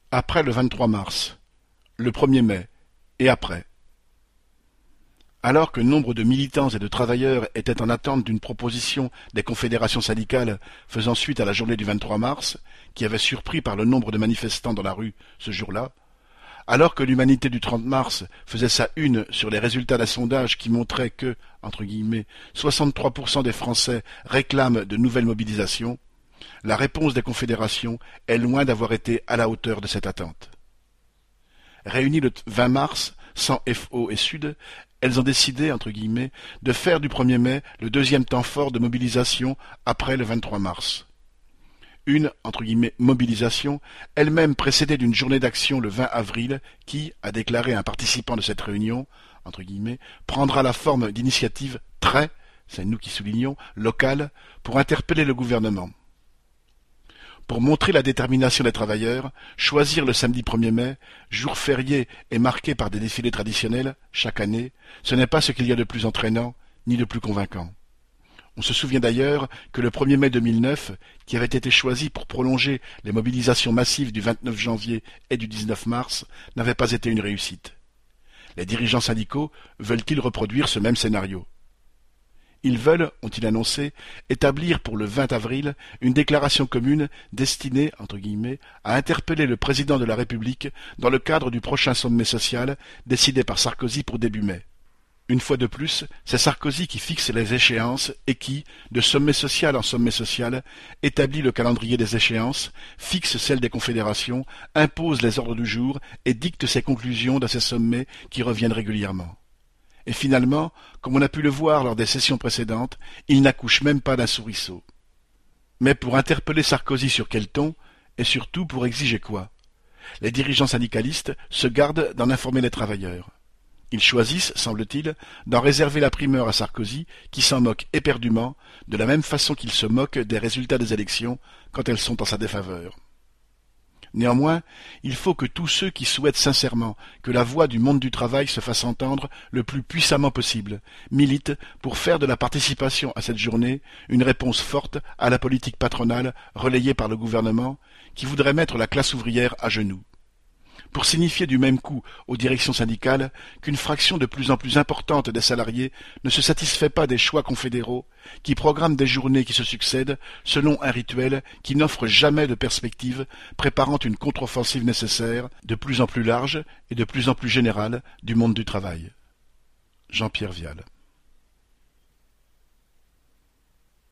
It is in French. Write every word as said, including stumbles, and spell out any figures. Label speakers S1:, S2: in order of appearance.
S1: Après le vingt-trois mars, le premier mai, et après. Alors que nombre de militants et de travailleurs étaient en attente d'une proposition des confédérations syndicales faisant suite à la journée du vingt-trois mars, qui avait surpris par le nombre de manifestants dans la rue ce jour-là, alors que l'Humanité du trente mars faisait sa une sur les résultats d'un sondage qui montrait que, entre guillemets, soixante-trois pour cent des Français réclament de nouvelles mobilisations, la réponse des confédérations est loin d'avoir été à la hauteur de cette attente. Réunies le vingt mars, sans F O et Sud, elles ont décidé, entre guillemets, de faire du premier mai le deuxième temps fort de mobilisation après le vingt-trois mars. Une, entre guillemets, mobilisation, elle-même précédée d'une journée d'action le vingt avril, qui, a déclaré un participant de cette réunion, entre guillemets, prendra la forme d'initiative très, c'est nous qui soulignons, locale, pour interpeller le gouvernement. Pour montrer la détermination des travailleurs, choisir le samedi premier mai, jour férié et marqué par des défilés traditionnels, chaque année, ce n'est pas ce qu'il y a de plus entraînant, ni de plus convaincant. On se souvient d'ailleurs que le premier mai deux mille neuf, qui avait été choisi pour prolonger les mobilisations massives du vingt-neuf janvier et du dix-neuf mars, n'avait pas été une réussite. Les dirigeants syndicaux veulent-ils reproduire ce même scénario ? Ils veulent, ont-ils annoncé, établir pour le vingt avril une déclaration commune destinée, entre guillemets, à interpeller le président de la République dans le cadre du prochain sommet social décidé par Sarkozy pour début mai. Une fois de plus, c'est Sarkozy qui fixe les échéances et qui, de sommet social en sommet social, établit le calendrier des échéances, fixe celle des confédérations, impose les ordres du jour et dicte ses conclusions dans ces sommets qui reviennent régulièrement. Et finalement, comme on a pu le voir lors des sessions précédentes, il n'accouche même pas d'un soubresaut. Mais pour interpeller Sarkozy sur quel ton, et surtout pour exiger quoi? Les dirigeants syndicalistes se gardent d'en informer les travailleurs. Ils choisissent, semble-t-il, d'en réserver la primeur à Sarkozy, qui s'en moque éperdument, de la même façon qu'il se moque des résultats des élections quand elles sont en sa défaveur. Néanmoins, il faut que tous ceux qui souhaitent sincèrement que la voix du monde du travail se fasse entendre le plus puissamment possible, militent pour faire de la participation à cette journée une réponse forte à la politique patronale relayée par le gouvernement, qui voudrait mettre la classe ouvrière à genoux. Pour signifier du même coup aux directions syndicales qu'une fraction de plus en plus importante des salariés ne se satisfait pas des choix confédéraux, qui programment des journées qui se succèdent selon un rituel qui n'offre jamais de perspective, préparant une contre-offensive nécessaire, de plus en plus large et de plus en plus générale, du monde du travail. Jean-Pierre Vial.